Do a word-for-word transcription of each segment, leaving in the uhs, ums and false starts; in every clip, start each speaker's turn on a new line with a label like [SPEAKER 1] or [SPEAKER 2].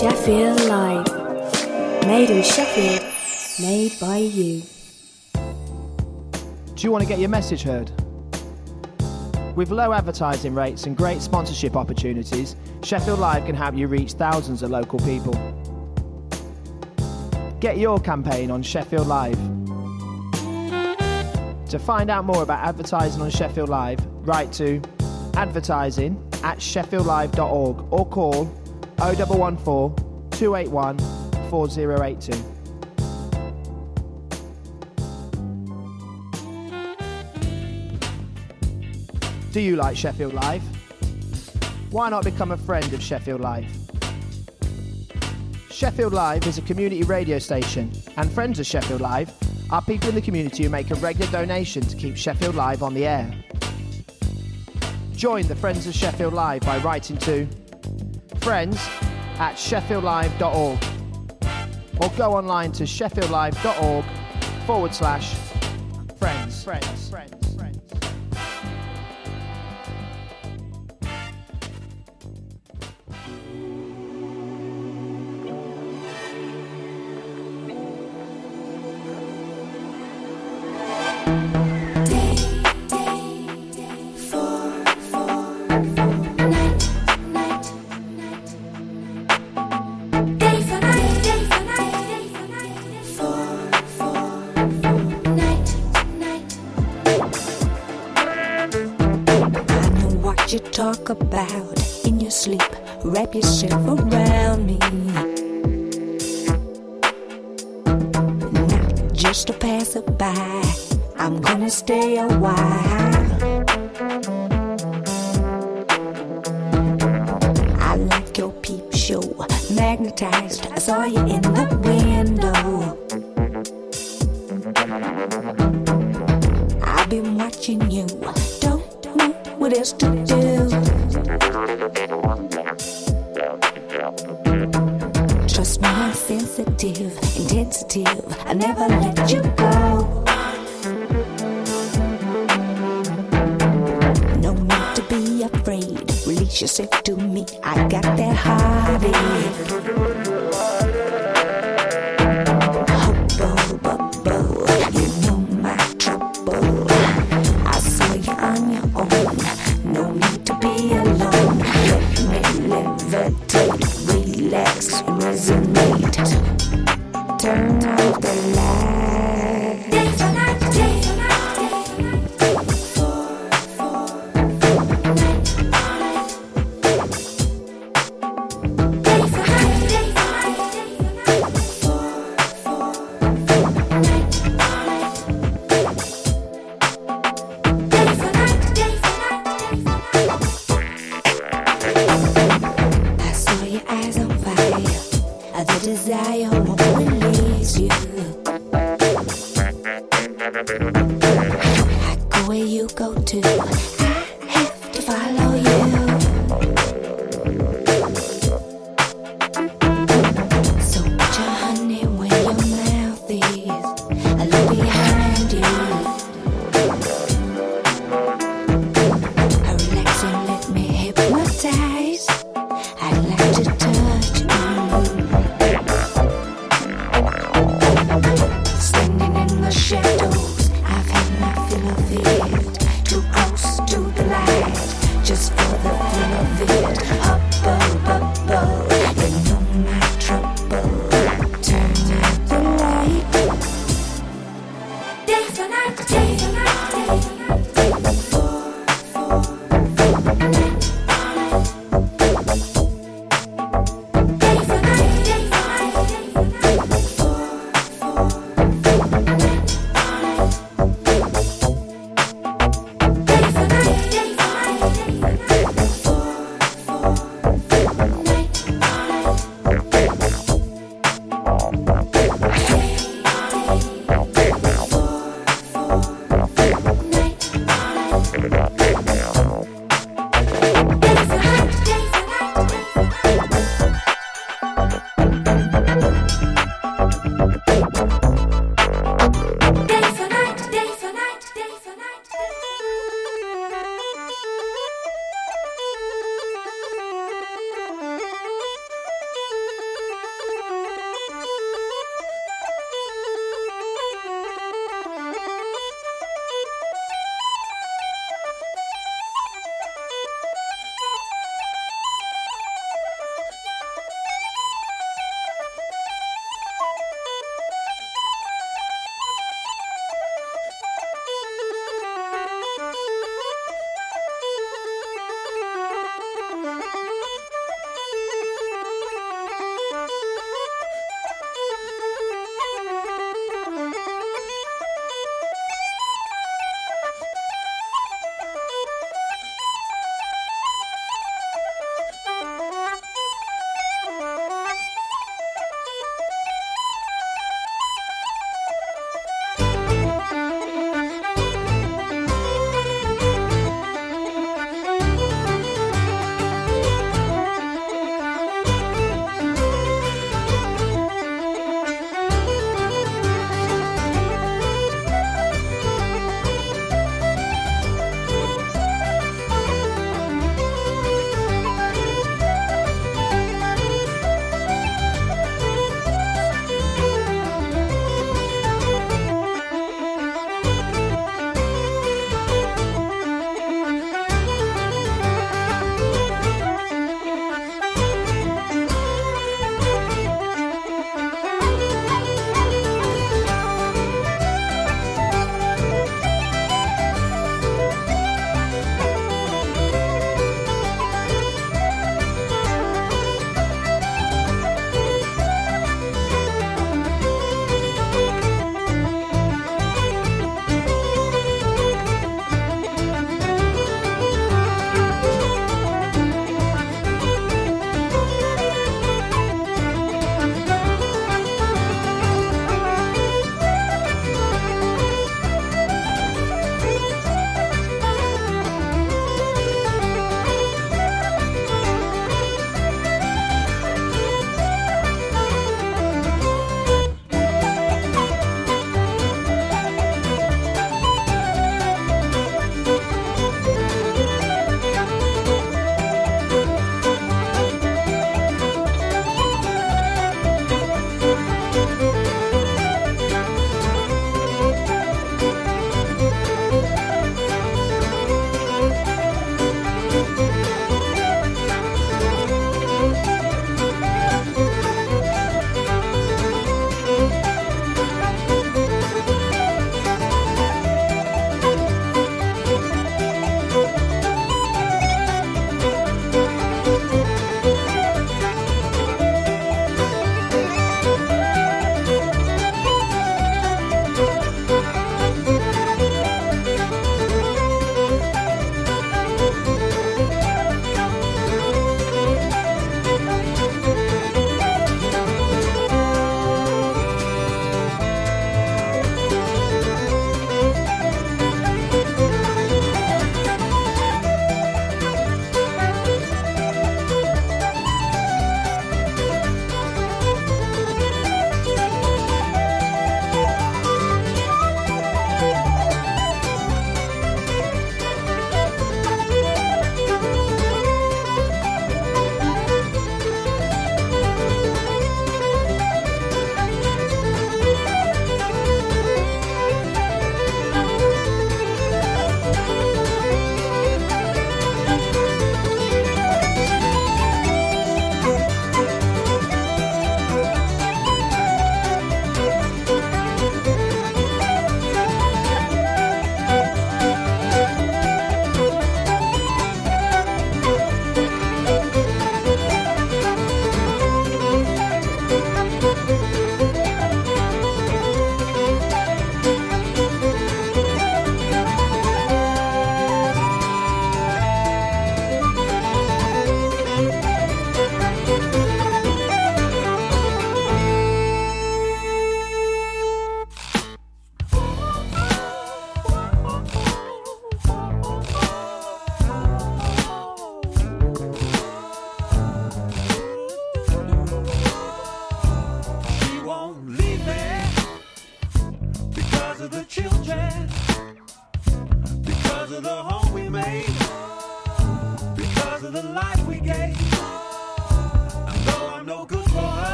[SPEAKER 1] Sheffield Live. Made in Sheffield. Made by you.
[SPEAKER 2] Do you want to get your message heard? With low advertising rates and great sponsorship opportunities, Sheffield Live can help you reach thousands of local people. Get your campaign on Sheffield Live. To find out more about advertising on Sheffield Live, write to advertising at sheffield live dot org or call oh one one four, two eight one, four oh eight two. Do you like Sheffield Live? Why not become a friend of Sheffield Live? Sheffield Live is a community radio station, and friends of Sheffield Live are people in the community who make a regular donation to keep Sheffield Live on the air. Join the Friends of Sheffield Live by writing to friends at sheffield live dot org or go online to sheffield live dot org forward slash friends. Friends. Friends.
[SPEAKER 3] Talk about in your sleep, wrap yourself around me. Not just a passerby, I'm gonna stay a while. I like your peep show, magnetized. I saw you in the window. I've been watching you, don't know what else to do. Trust me, I'm sensitive, intensive. I never let you go. No need to be afraid. Release yourself to me. I got that heartache. Hubble, bubble, you know my trouble. I saw you on your own. No need to be alone. Let me levitate, relax and resonate. Turn off the light. Day for night, day for night, day for night. Four, four, night, night. Day for night, day for night, day for night. Four, four, night, night. Day for night, day for night, day for night. I saw your eyes on fire. The desire won't release you.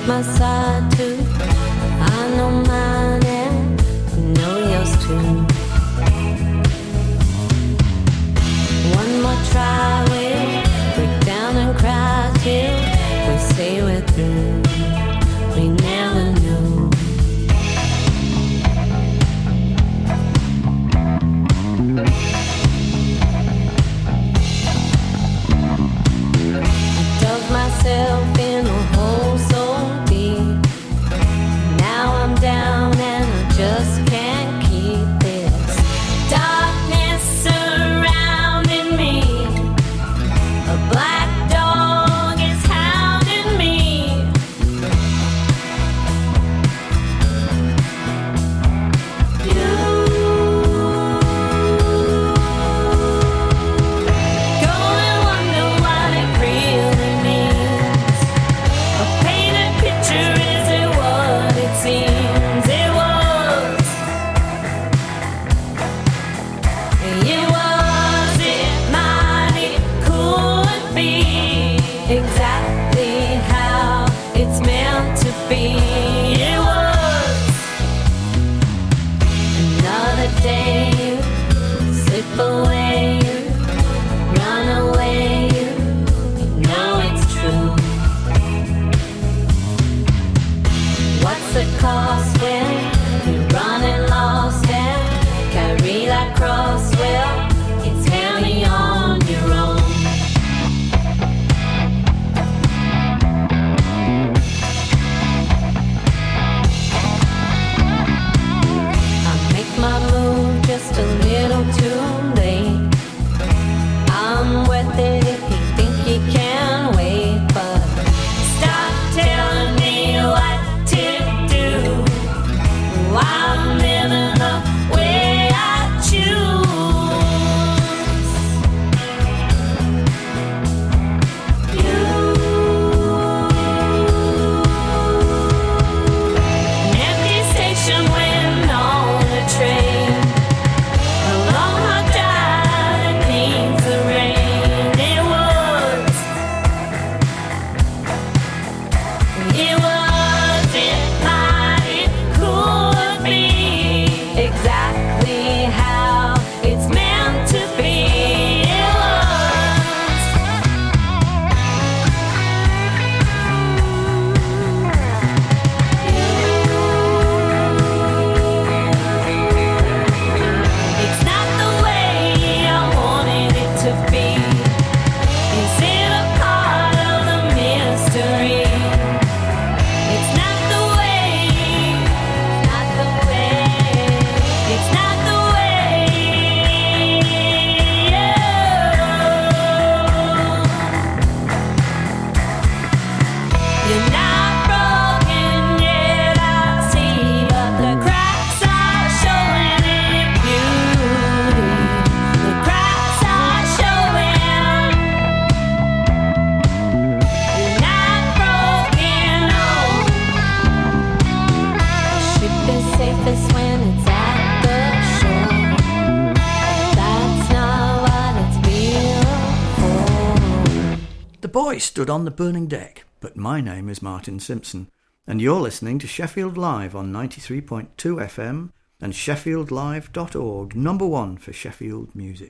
[SPEAKER 3] my side too. I know mine and you know yours too. One more try, we'll break down and cry till we say we're through. We never knew. I dug myself in a hole so deep. Now I'm down and I just can't keep this darkness surrounding me. A black dog is hounding me. You go and wonder what it really means. A painted picture, is it what it seems? It was. It was, it might, it could be exactly how it's meant to be. It was another day, you slip away, you run away, you know it's true. What's the cost when you're running lost and carry that cross? Well, it's heavy on your own. I make my move just a little too late. I'm worth it if you think you can wait, but stop telling me what to do. I'm living the way I choose. You, an empty station when on a train, a long hot drive that needs the rain. It was, it was, it might, it could be exactly how it's meant to be. It was. It's not the way I wanted it to be. Is it a part of the mystery? It's not the way, not the way, it's not the way. You're not broken yet, I see, but the cracks are showing in your beauty. The cracks are showing. You're not broken, oh. The ship is safest when it's at the shore. That's not what it's built for.
[SPEAKER 4] The boy stood on the burning deck, but my name is Martin Simpson, and you're listening to Sheffield Live on ninety-three point two F M and sheffield live dot org, number one for Sheffield music.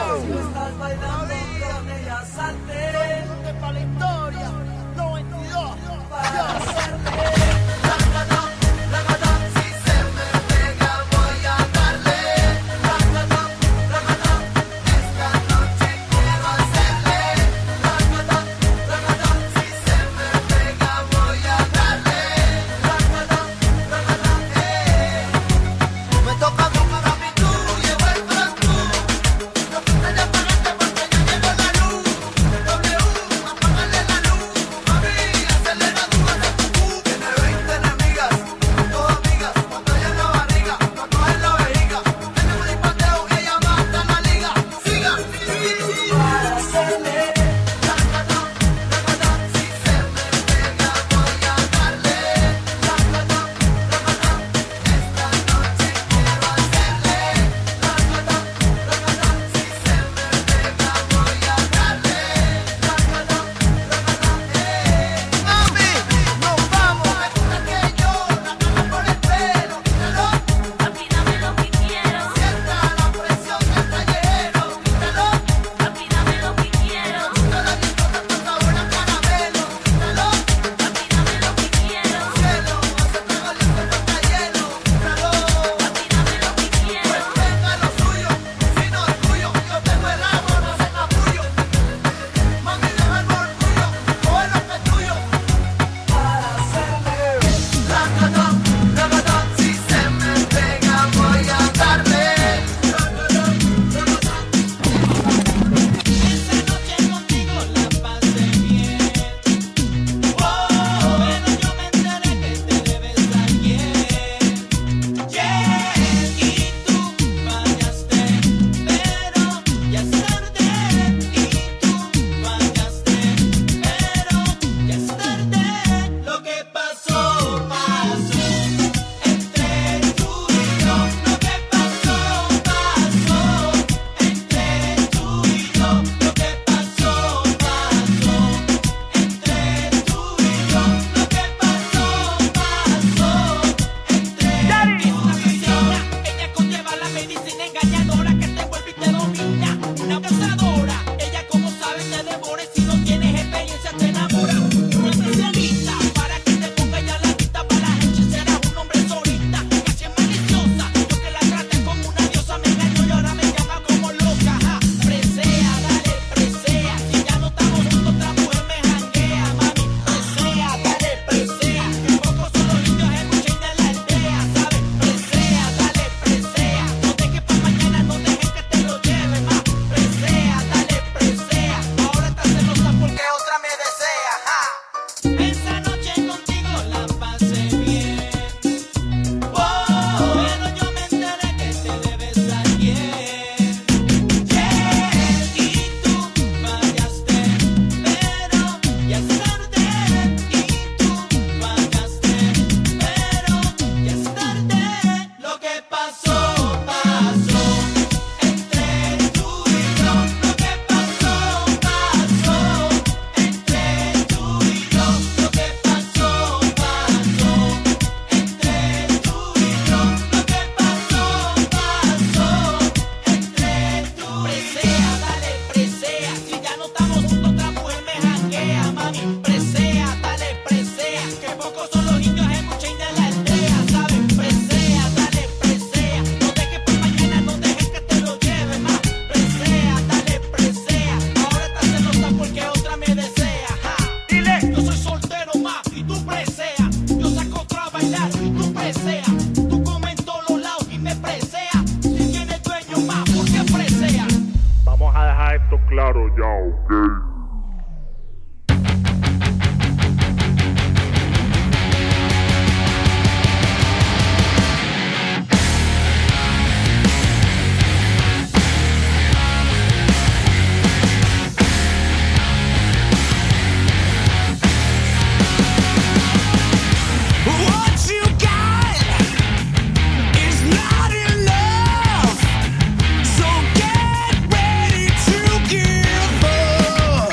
[SPEAKER 5] So get ready to give up.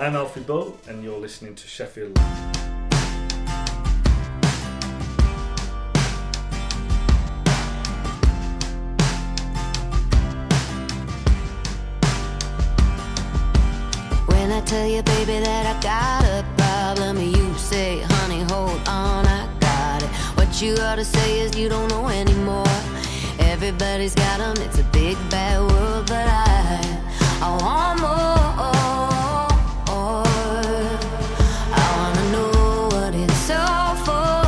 [SPEAKER 5] I'm Alfie Bull, and you're listening to Sheffield Live.
[SPEAKER 6] When I tell you, baby, that I got a problem, you say, honey, hold on, I got it. What you ought to say is you don't know anymore. Everybody's got them, it's a big bad world, but I, I want more. I wanna know what it's all for.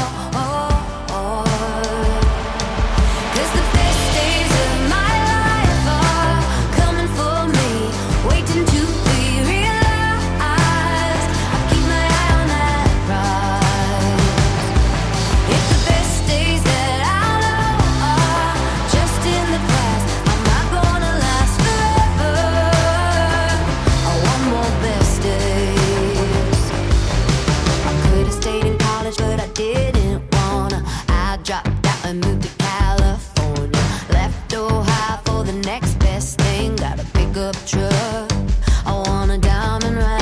[SPEAKER 6] 'Cause the best days of my life are coming for me, waiting to be realized. I keep my eye on that prize. If the best days that I know are just in the past, I'm not gonna last forever. I want more best days. I could have stayed in college, but I didn't wanna. I dropped out and moved to California. Left Ohio for the next best thing. Got a pickup truck, I want a diamond ring.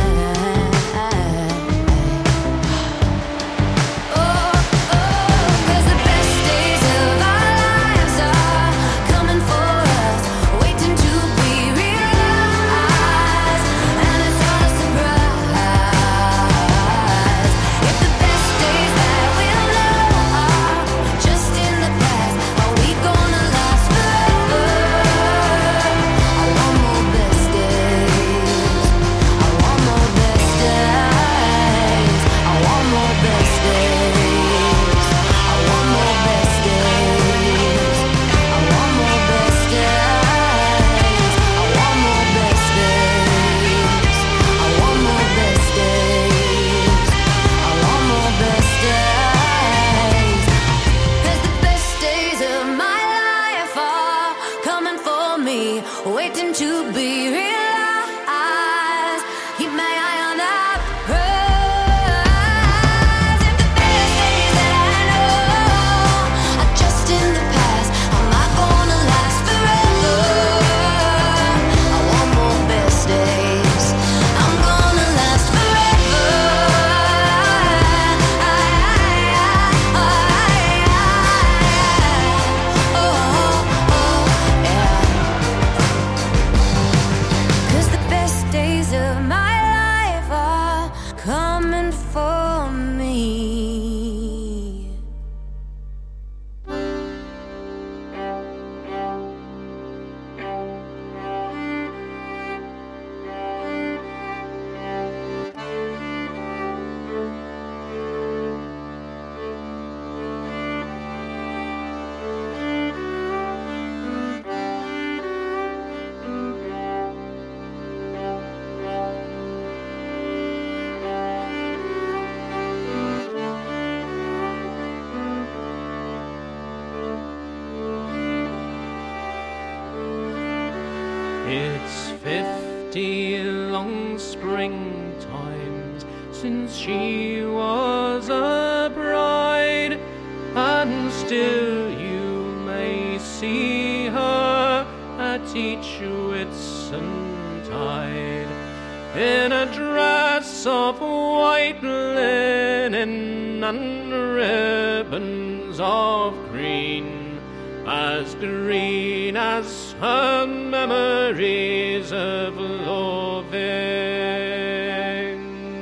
[SPEAKER 6] Oh, oh, 'cause the best days of our lives are coming for us, waiting to be realized, and it's not a surprise. If the best days that we'll know are just in the past, are we gonna last forever? I want more best days. I want more best days. I want more best days. I want more best days. I want more best days. I want more best days. I want more best days. I want more best days. 'Cause the best days of my life are coming for me, waiting to be realized. Keep my eye on that prize. If the best days that I know are just in the past, I'm not gonna last forever. I want more best days. I'm gonna last forever. Cause the best days of my life are coming for me.
[SPEAKER 7] It's fifty long springtimes since she was a bride, and still you may see her at each Whitsuntide in a dress of white linen and ribbons of green, as green as her memories of loving.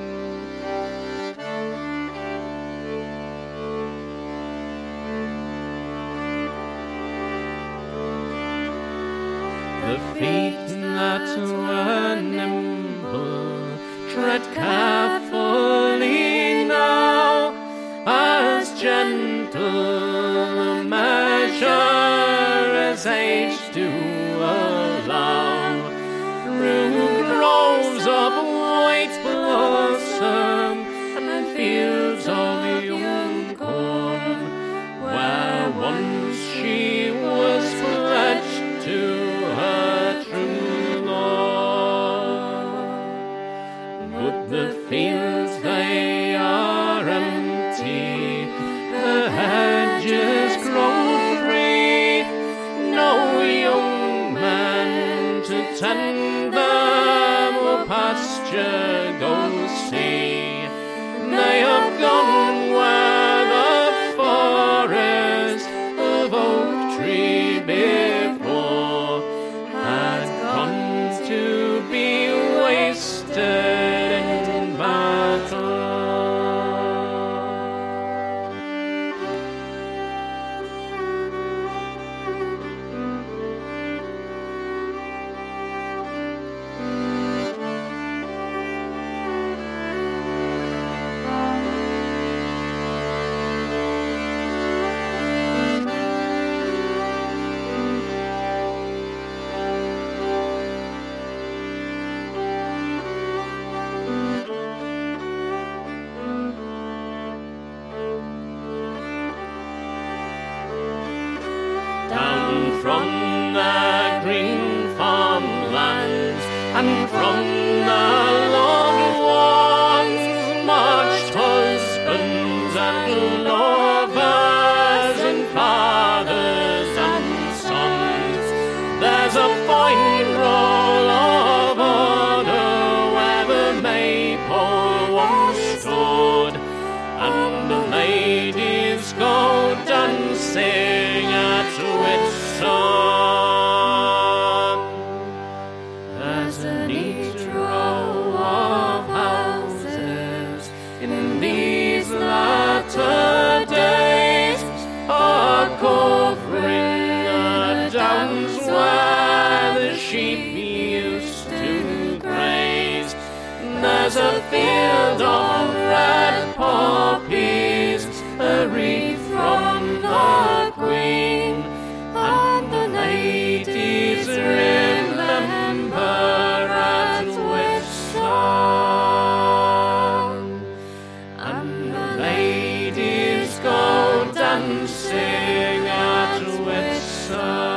[SPEAKER 7] The feet that were nimble tread carefully now, as gentle measure as age do allow, through groves of white blossom and fields of young corn, where once she was pledged to her true love. But the fields, they are empty, the hedges grow free, no young man to tend them or pasture adventure go see. They have gone where the forest of oak tree before had gone to be wasted in battle. Down from the green farmlands and from the loved ones marched husbands and lovers and fathers and sons. There's a fine roll of order where the maypole once stood, and the ladies go dancing at Whitsun. There's a neat row of houses in these latter days, a covering the downs where the sheep used to graze. There's a field of red poppies, a wreath from the Queen, and the ladies remember at Whitsun, and the ladies go dancing at Whitsun.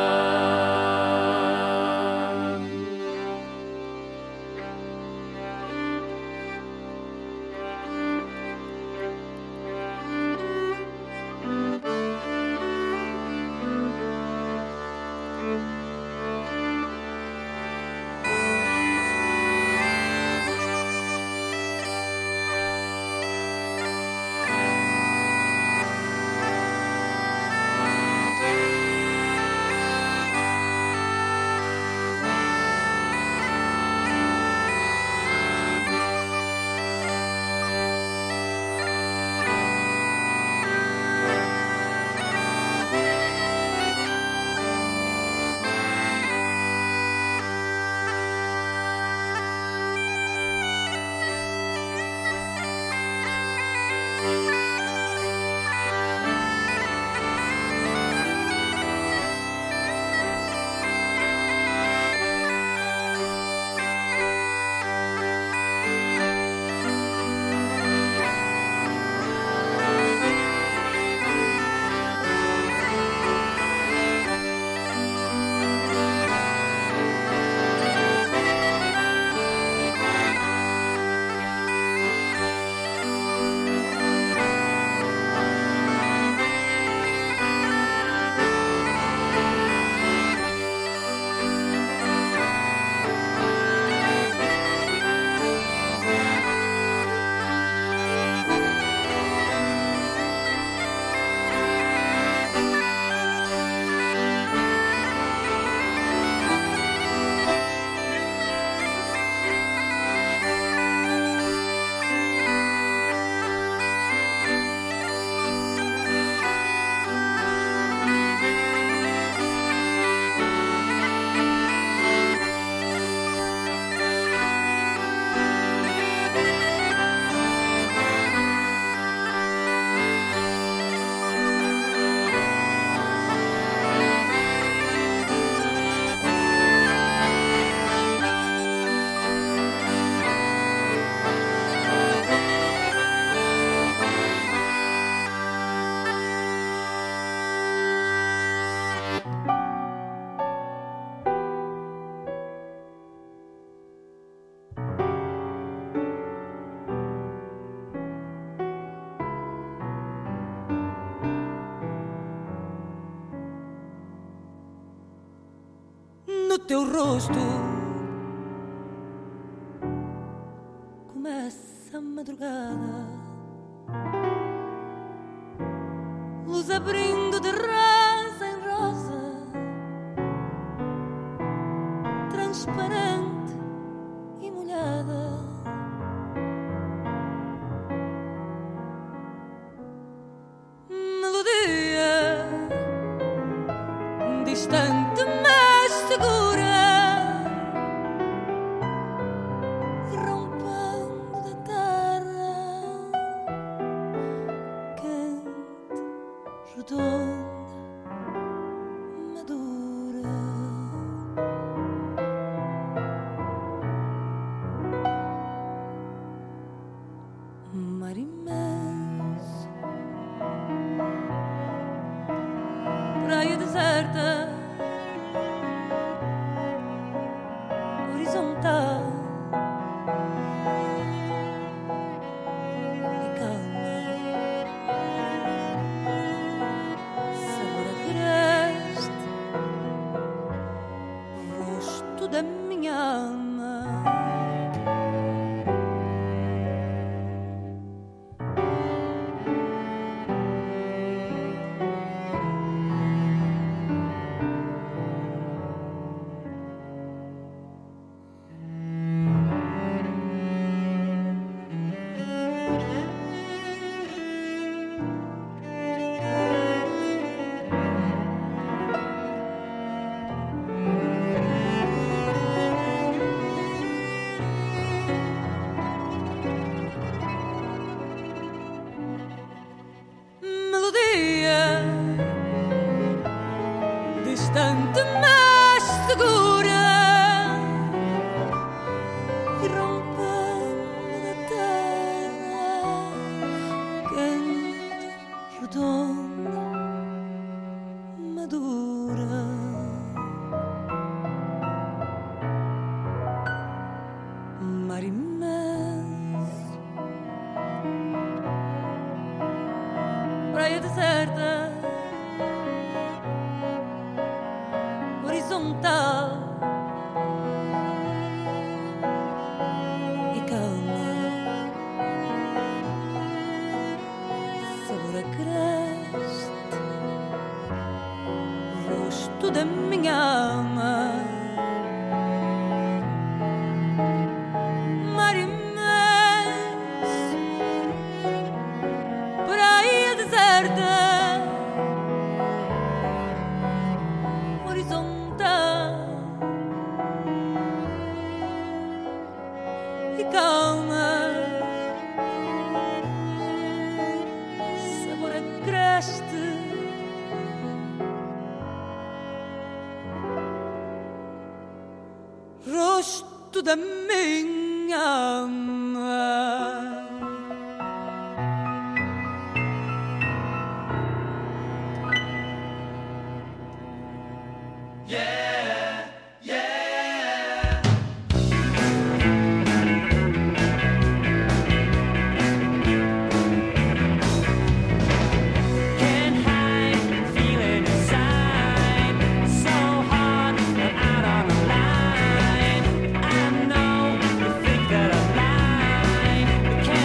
[SPEAKER 8] no teu rosto começa a madrugada, luz abrindo de rosa em rosa, transparente e molhada. Melodia distante mas segura, distante mas segura, irrompendo da terra, quente, redonda, madura. Mar imenso, praia deserta, horizontal e calma, sabor agreste, rosto da minha alma. Mar imenso, praia deserta, horizontal e calma, sabor agreste, rosto da minha alma.
[SPEAKER 7] Can't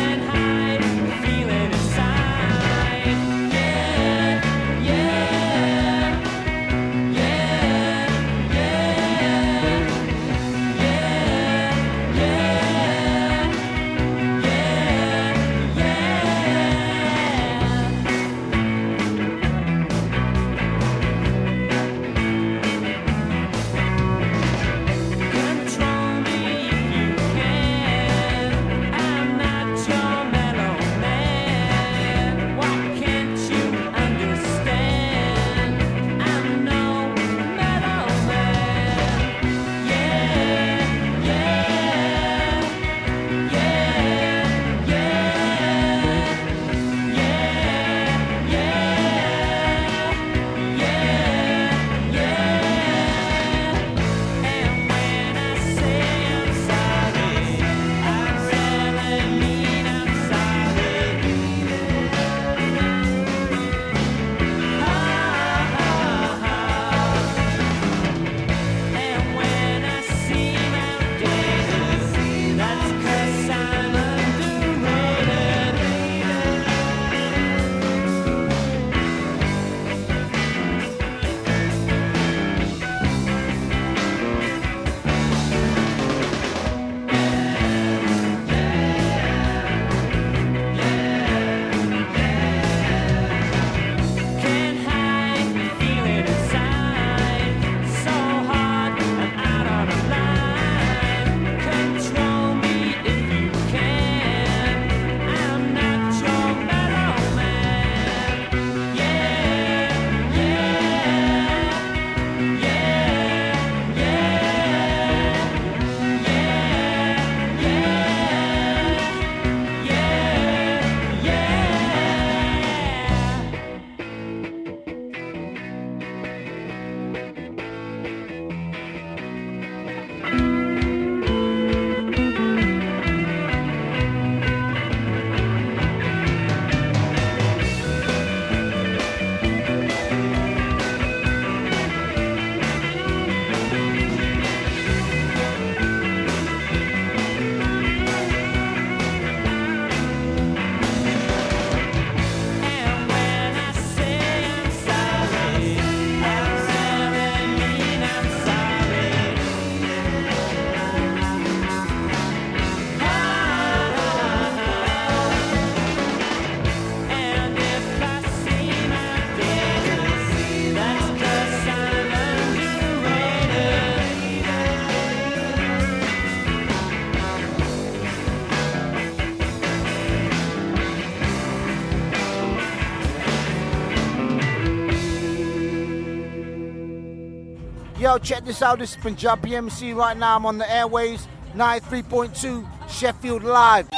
[SPEAKER 9] Yo, check this out. This is Punjabi M C right now. I'm on the airwaves, ninety-three point two Sheffield Live.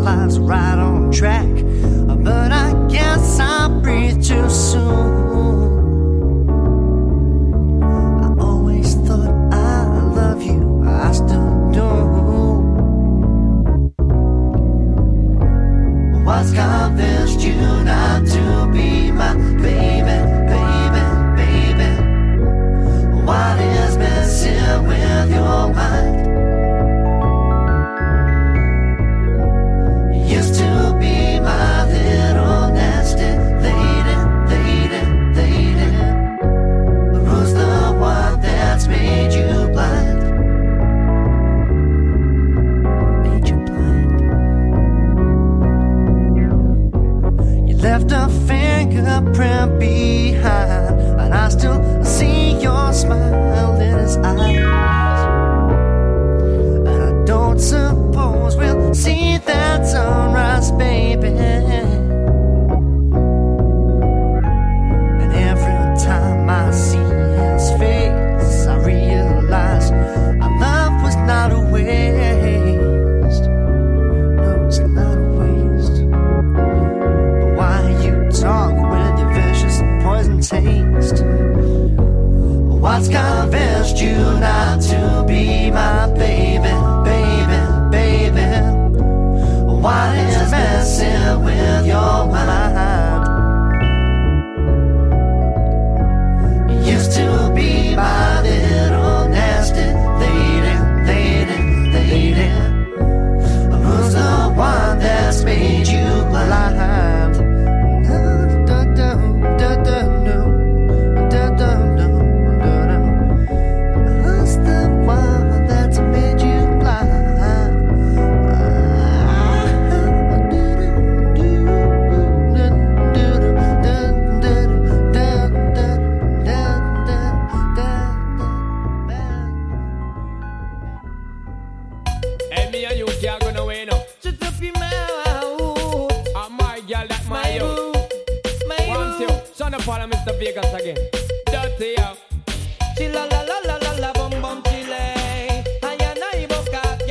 [SPEAKER 10] lives right on track. But I guess I breathe too soon. I always thought I love you, I still do. What's convinced you not to be my baby, baby, baby? What is messing with your mind? Used to be my little nasty lady, lady, lady. But who's the one that's made you blind? Made you blind. You left a fingerprint behind, and I still see your smile in his eyes. And I don't suppose we'll see that sunrise, baby. And every time I see his face, I realize our love was not a waste. No, it's not a waste. But why you talk with your vicious poison taste? What's convinced you not to be my baby, baby, baby? What is messing with your mind? You used to be my little nasty lady, lady, lady. Who's the one that's made you blind? Da, da, da, da, da, no. Da, da, no, no, no. Who's the one that's made you blind?
[SPEAKER 11] Hey, me and you can't go nowhere now.
[SPEAKER 10] Shut up your mouth.
[SPEAKER 11] Ah, my girl, that's my,
[SPEAKER 10] My
[SPEAKER 11] you.
[SPEAKER 10] boo, my
[SPEAKER 11] Want
[SPEAKER 10] boo.
[SPEAKER 11] you. Son of Paul and Mister Vegas again. Dirty, yo.
[SPEAKER 10] She la la la la